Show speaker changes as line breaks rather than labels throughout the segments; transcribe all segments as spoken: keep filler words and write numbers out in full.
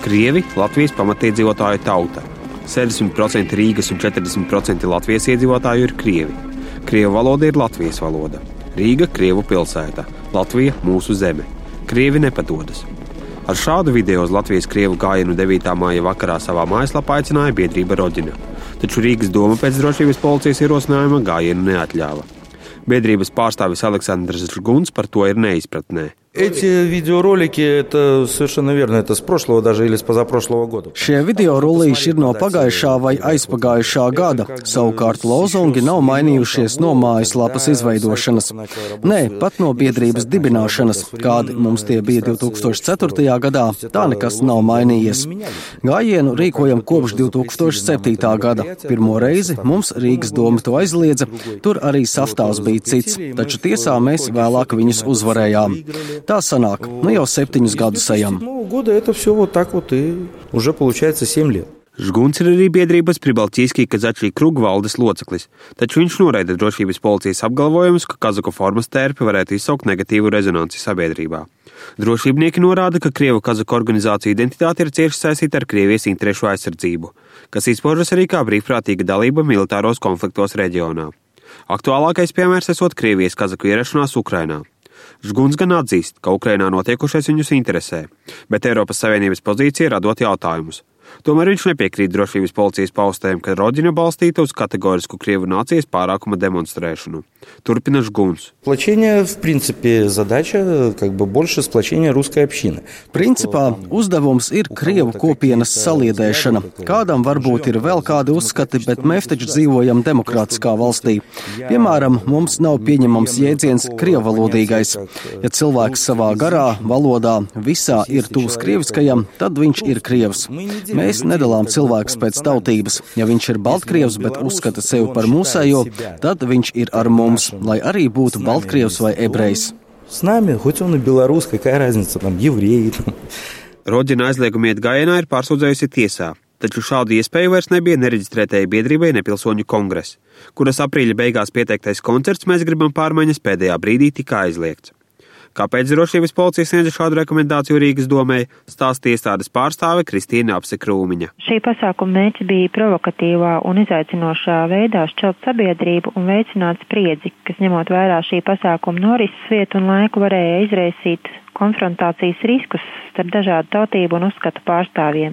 Krievi – Latvijas pamatiedzīvotāju tauta. sešdesmit procenti Rīgas un četrdesmit procenti Latvijas iedzīvotāju ir krievi. Krievu valoda ir Latvijas valoda. Rīga – Krievu pilsēta. Latvija – mūsu zeme. Krievi nepadodas. Ar šādu video uz Latvijas Krievu gājienu devītā māja vakarā savā mājaslapā aicināja biedrība Roģina. Taču Rīgas doma pēc drošības policijas ierosinājuma gājienu neatļāva. Biedrības pārstāvis Aleksandrs Žguns par to ir neizpratnē.
Эти видеоролики, это совершенно верно, это с прошлого даже или с позапрошлого года.
Šie video rullīši ir no pagājušā vai aizpagājušā gada. Savukārt lozungi nav mainījušies no mājaslapas izveidošanas. Nē, pat no biedrības dibināšanas, kādi mums tie bija divi tūkstoši ceturtajā gadā, tā nekas nav mainījies. Gājienu rīkojam kopš divi tūkstoši septītā gada. Pirmo reizi mums Rīgas doma to aizliedza, tur arī sastāvs bija cits, taču tiesā mēs vēlāk viņus uzvarējām. Tā sanāk, nu jau septiņus gadus ejam.
Žguns ir arī biedrības Pribaltijskī Kazačī Kruga valdes loceklis, taču viņš noraida drošības policijas apgalvojumus, ka kazaku formas tērpi varētu izsaukt negatīvu rezonanci sabiedrībā. Drošībnieki norāda, ka Krievu kazaku organizāciju identitāte ir cieši saistīta ar Krievijas interešu aizsardzību, kas izpaužas arī kā brīvprātīga dalība militāros konfliktos reģionā. Aktuālākais piemērs esot Krievijas kazaku ierašanās Ukrainā. Žguns gan atzīst, ka Ukrainā notiekušais viņus interesē, bet Eiropas Savienības pozīcija radot jautājumus. Tomēr viņš nepiekrīt drošības policijas paustēm, ka Roģina balstīta uz kategorisku Krievu nācijas pārākuma demonstrēšanu. Turpina Žguns.
Сплочение, в принципе, задача как бы больше сплочения русской общины.
Principā uzdevums ir Krievu kopienas saliedēšana. Kādam varbūt ir vēl kādi uzskati, bet mēs taču dzīvojam demokrātiskā valstī. Piemēram, mums nav pieņemams jēdziens krievvalodīgais. Ja cilvēks savā garā, valodā, visā ir tūs krieviskajam, tad viņš ir krievs. Mēs nedalām cilvēkus pēc tautības. Ja viņš ir baltkrievs, bet uzskata sevi par mūsējo, tad viņš ir ar mums, lai arī būtu baltkrievs vai ebrejs.
С нами, хоть он и белорус, какая разница, там, евреи.
Roģina aizlieguma iet gājienā ir pārsūdzējusi tiesā, taču šādu iespēju vairs nebija nereģistrētajai biedrībai Nepilsoņu kongress, kuras aprīļa beigās pieteiktais koncerts Mēs gribam pārmaiņas pēdējā brīdī tika aizliegts. Kāpēc drošības policija sniedza šādu rekomendāciju Rīgas domē, stāsta iestādes pārstāve Kristīna Apse-Krūmiņa.
Šī pasākuma mērķis bija provokatīvā un izaicinošā veidā šķelt sabiedrību un veicināt spriedzi, kas ņemot vērā šī pasākuma norises vietu un laiku varēja izraisīt konfrontācijas riskus starp dažādu tautību un uzskatu pārstāvjiem.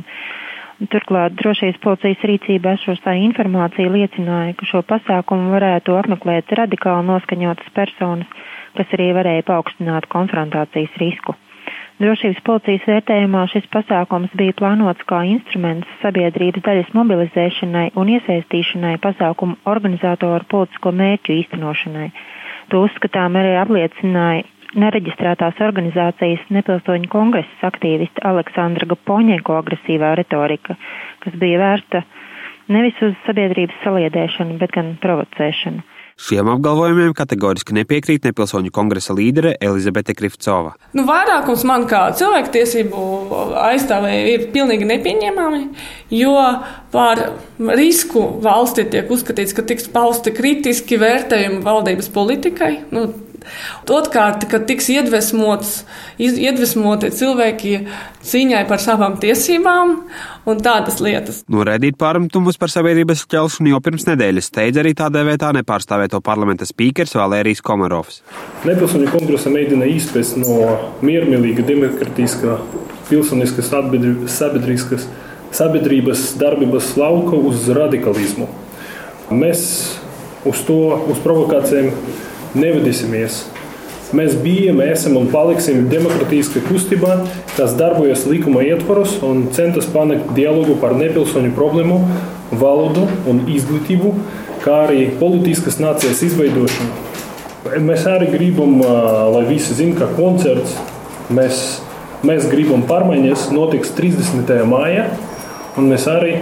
Turklāt drošības policijas rīcībā esošā informācija liecināja, ka šo pasākumu varētu apmeklēt radikāli noskaņotas personas, kas arī varēja paaugstināt konfrontācijas risku. Drošības policijas vērtējumā šis pasākums bija plānots kā instruments sabiedrības daļas mobilizēšanai un iesaistīšanai pasākumu organizatoru politisko mērķu īstenošanai. To uzskatām arī apliecināja nereģistrētās organizācijas Nepilsoņu kongresa aktīvista Aleksandra Gapoņenko agresīvā retorika, kas bija vērsta nevis uz sabiedrības saliedēšanu, bet gan provocēšanu.
Šiem apgalvojumiem kategoriski nepiekrīt Nepilsoņu kongresa līdere Elizabete Krivcova.
Nu, vairākums man kā cilvēktiesību aizstāvēja ir pilnīgi nepieņemami, jo par risku valstī tiek uzskatīts, ka tiks pausti kritiski vērtējumi valdības politikai. Nu, Otkārt, ka tiks iedvesmots, iedvesmoti cilvēki cīņai par savām tiesībām un tādas lietas.
Noraidīt pārmetumus par sabiedrības šķelšanu jau pirms nedēļas steidz arī tā dēvētā nepārstāvēto parlamenta spīkers Valērijas Komarovs.
Nepilsoņu kongresa mēģina izspēst no miermīlīga, demokratiskā, pilsoniskas sabiedriskas sabiedrības darbības lauka uz radikalismu. Mēs uz to, uz provokācijām nevedīsimies. Mēs bijām, esam un paliksim demokratiska kustībā, kas darbojas likuma ietvaros un centas panākt dialogu par nepilsoņu problēmu, valodu un izglītību, kā arī politiskas nācijas izveidošanu. Mēs arī gribam, lai visi zina, ka koncerts mēs, mēs gribam pārmaiņas notiks trīsdesmitajā maijā, un mēs arī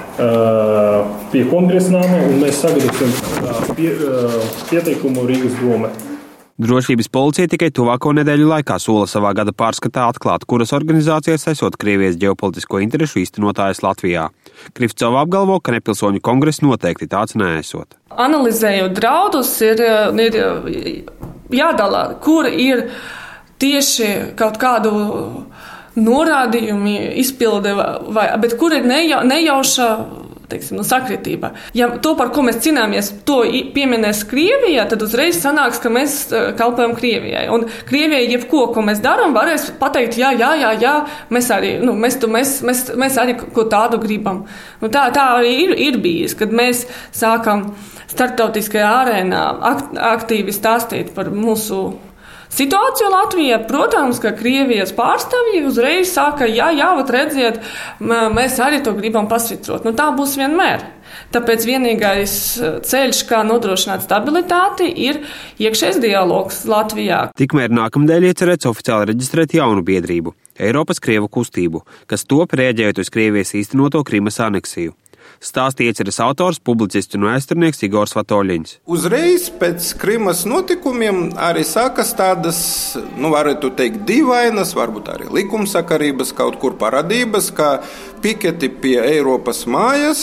uh, pie kongresa nama un mēs sagatavosim uh, pie, uh, pieteikumu Rīgas domē.
Drošības policija tikai tuvāko nedēļu laikā sola savā gada pārskatā atklāt, kuras organizācijas esot Krievijas ģeopolitisko interešu īstenotājas Latvijā. Krivcova apgalvo, ka Nepilsoņu kongress noteikti tāds neesot.
Analizējot draudus, ir, ir jādala, kur ir tieši kaut kādu norādījumi izpilde, vai, bet kur ir nejau, nejauša teiksim, no sakritība. Ja to, par ko mēs cīnāmies, to pieminēs Krievijā, tad uzreiz sanāks, ka mēs kalpojam Krievijai. Un Krievijai jebko, ko mēs darām, varēs pateikt, jā, jā, jā, jā, mēs arī, nu, mēs, tu, mēs, mēs, mēs arī ko tādu gribam. Nu, tā, tā arī ir, ir bijis, kad mēs sākam starptautiskajā arēnā akt, aktīvi stāstīt par mūsu situāciju Latvijā. Protams, ka Krievijas pārstāvji uzreiz saka, jā, jā, vat redziet, mēs arī to gribam pasvitrot. Nu, tā būs vienmēr. Tāpēc vienīgais ceļš, kā nodrošināt stabilitāti, ir iekšējais dialogs Latvijā.
Tikmēr nākamdēļ iecerēts oficiāli reģistrēt jaunu biedrību – Eiropas Krievu kustību, kas top rēģējot uz Krievijas īstenoto Krimas aneksiju. Stāsta ieceres autors, publicists un vēsturnieks Igors Vatoļins.
Uzreiz pēc Krimas notikumiem arī sākas tādas, nu varētu teikt, dīvainas, varbūt arī likumsakarības kaut kur parādības, kā piketi pie Eiropas mājas,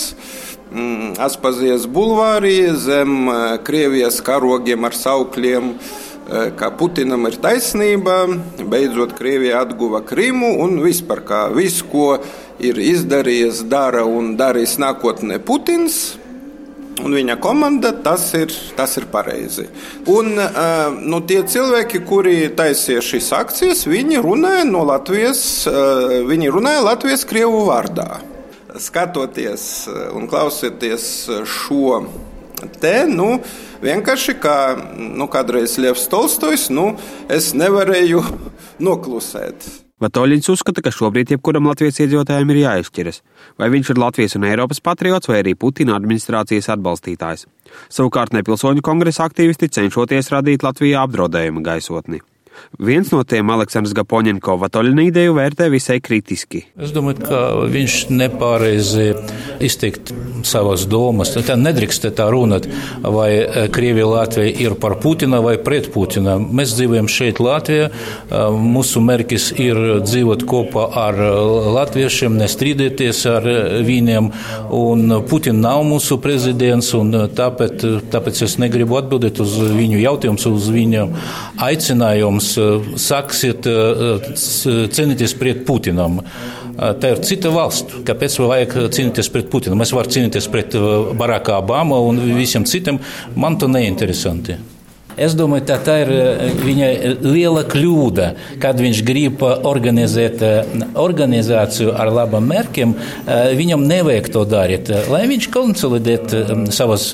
Aspazijas bulvārī zem Krievijas karogiem ar saukļiem, ka Putinam ir taisnība, beidzot Krievija atguva Krimu un vispār kā viss, ko ir izdarījies, dara un darīs nākotnē Putins un viņa komanda, tas ir, tas ir pareizi. Un nu, tie cilvēki, kuri taisīja šīs akcijas, viņi runāja no Latvijas, viņi runāja Latvijas Krievu vārdā. Skatoties un klausoties šo te, nu, vienkārši kā nu, kādreiz Ļevs Tolstojs, nu, es nevarēju noklusēt.
Vatoļins uzskata, ka šobrīd jebkuram Latvijas iedzīvotājiem ir jāizšķiras, vai viņš ir Latvijas un Eiropas patriots vai arī Putina administrācijas atbalstītājs. Savukārt nepilsoņu kongresa aktīvisti cenšoties radīt Latvijā apdraudējuma gaisotni. Viens no tiem, Aleksandrs Gapoņenko, Vatoļina ideju vērtē visai kritiski.
Es domāju, ka viņš nepāreizi izteikt savas domas. Tā nedrīkst tā runāt, vai Krievija Latvija ir par Putina vai pret Putina. Mēs dzīvojam šeit Latvijā. Mūsu mērķis ir dzīvot kopā ar latviešiem, nestrīdēties ar viņiem. Un Putina nav mūsu prezidents, un tāpēc, tāpēc es negribu atbildēt uz viņu jautājumus, uz viņu aicinājumus. Sāksiet cīnīties pret Putinam. Tā ir cita valsts. Kāpēc vajag cīnīties pret Putinu? Mēs varam cīnīties pret Baracku Obamu un visiem citiem. Man to neinteresanti. Es domāju, tā, tā ir viņa liela kļūda, kad viņš grib organizēt organizāciju ar labām mērķiem. Viņam nevajag to darīt, lai viņš konsolidēt savas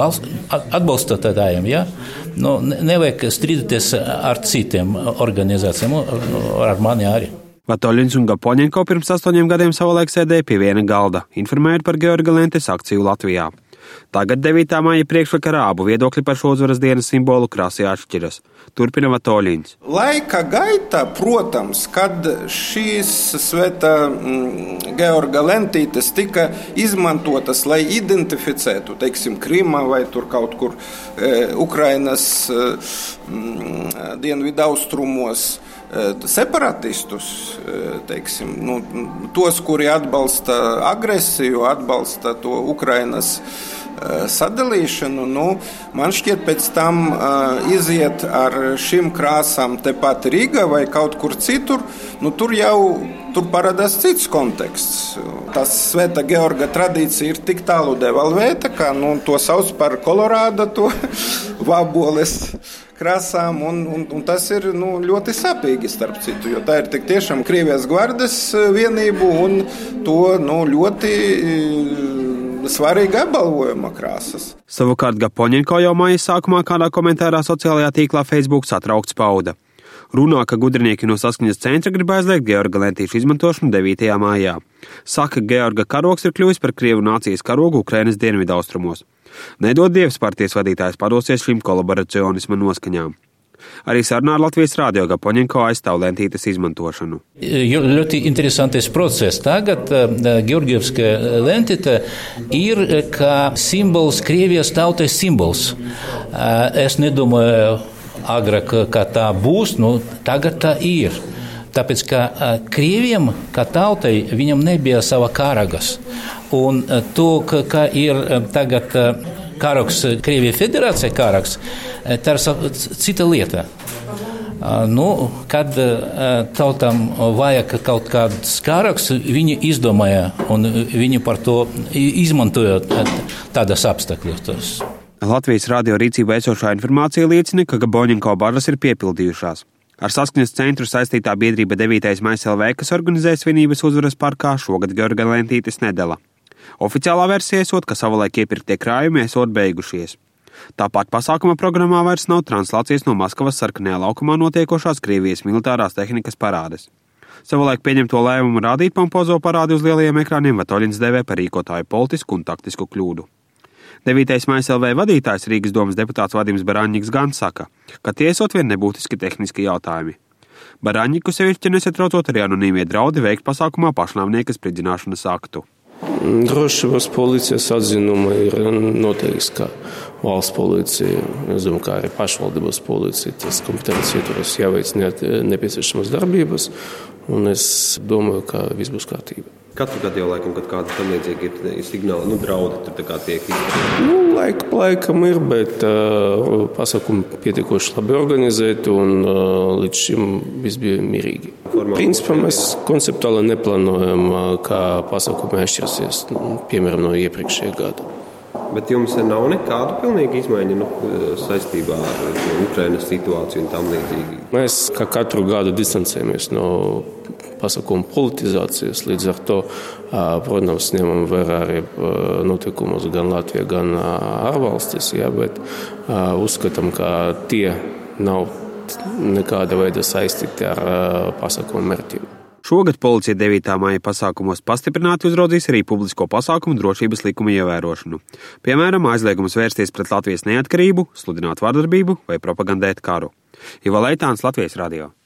atbalstītājiem. Ja? Nu, nevajag strīdēties ar citiem organizācijām, ar mani arī.
Vatoļins un Gapoņenko pirms astoņiem gadiem savulaik sēdēja pie viena galda, informējot par Georga Lentes akciju Latvijā. Tagad devītā māja priekšvakarā abu viedokļi par šo uzvaras dienas simbolu krasi atšķiras. Turpina Vatoļins.
Laika gaitā, protams, kad šīs sveta mm, Georga lentītes tika izmantotas, lai identificētu, teiksim, Krima vai tur kaut kur e, Ukrainas e, mm, dienvidaustrumos e, separatistus, e, teiksim, nu, tos, kuri atbalsta agresiju, atbalsta to Ukrainas sadalīšanu, nu, man šķiet pēc tam uh, iziet ar šīm krāsām tepat Rīgā vai kaut kur citur, nu, tur jau tur parādās cits konteksts. Tas Svētā Georga tradīcija ir tik tālu devalvēta, ka nu, to sauc par Kolorādo, to vaboles krāsām, un, un, un tas ir nu, ļoti sapīgi starp citu, jo tā ir tik tiešām Krievijas gvardes vienību un to nu, ļoti svarīga apbalvojuma krāsas.
Savukārt Gapoņenko jau mājas sākumā kādā komentārā sociālajā tīklā Facebook satraukts pauda. Runā, ka gudrinieki no Saskaņas centra grib aizliegt Georga lentīšu izmantošanu devītajā mājā. Saka, Georga karogs ir kļuvis par Krievu nācijas karogu Ukrainas dienvidaustrumos. Nedod Dievs, partijas vadītājs padosies šīm kolaboracionisma noskaņām. Arī sarunā ar Latvijas rādio Gapoņenko aizstāv lentītes izmantošanu.
Ļoti interesantais process. Tagad Georgievska lentite ir kā simbols, Krievijas tautai simbols. Es nedomāju agrāk, ka tā būs, nu tagad tā ir. Tāpēc, ka Krieviem, kā tautai, viņam nebija sava karagas. Un to, ka ir tagad karogs, Krievija federācija karogs, tā ir cita lieta. Nu, kad tautam vajag kaut kāds karaks, viņi izdomāja un viņi par to izmantoja tādas apstākļus.
Latvijas radio rīcībā esošā informācija liecina, ka Gaboņenko bažas ir piepildījušās. Ar saskaņas centru saistītā biedrība devītais maijs L V, kas organizē svinības Uzvaras parkā, šogad Georga Lentītes nedala. Oficiālā versija esot, ka savulaik iepirktie krājumi esot beigušies. Tāpat pasākuma programmā vairs nav translācijas no Maskavas sarkanajā laukumā notiekošās Krievijas militārās tehnikas parādes. Savulaik pieņemto lēmumu rādīt pompozo parādi uz lielajiem ekrāniem Vatoļins devē par rīkotāju politisku un taktisku kļūdu. devītais maijs L V vadītājs Rīgas domas deputāts Vadims Baraņņiks gan saka, ka tie esot vien nebūtiski tehniski jautājumi. Baraņņiku sevišķi nesatraucot arī anonīmie draudi veikt pasākumā pašnāvniekas spridzināšanas aktu.
Drošības policijas atzinuma ir noteikts, ka valsts policija, es domāju, kā arī pašvaldības policija, tas kompetences ietvaros jāveic nepieciešamas darbības, un es domāju, ka viss būs kārtība.
Katru gadu jau laikam, kad kāda tam līdzīgi ir signāli, nu, draudi tur tā kā tiek izdarīti?
Nu, laika laikam ir, bet uh, pasākumi pietiekoši labi organizēti un uh, līdz šim viss bija mierīgi. Formāli. Principā mēs konceptuāli neplānojam, uh, kā pasākumi atšķirsies, nu, piemēram, no iepriekšējā gada.
Bet jums nav nekādu pilnīgi izmaiņu nu, saistībā ar Ukrainas situāciju un tam līdzīgi?
Mēs kā katru gadu distancējamies no pasākumu politizācijas, līdz ar to, protams, ņemam vērā arī notikumus gan Latvijā, gan ārvalstis, jā, bet uzskatām, ka tie nav nekāda veida saistīti ar pasākumu mērķiem.
Šogad policija devītā maija pasākumos pastiprināti uzraudzīs arī publisko pasākumu drošības likuma ievērošanu. Piemēram, aizliegums vērsties pret Latvijas neatkarību, sludināt vardarbību vai propagandēt karu. Iva Leitāns, Latvijas radio.